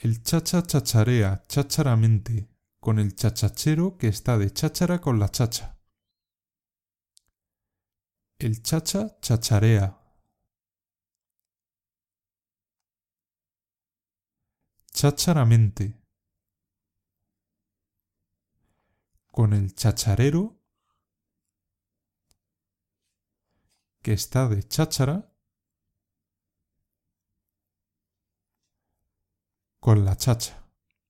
El chacha chacharea chácharamente con el chachachero que está de cháchara con la chacha. El chacha chacharea. Chácharamente. Con el chacharero que está de cháchara con la chacha.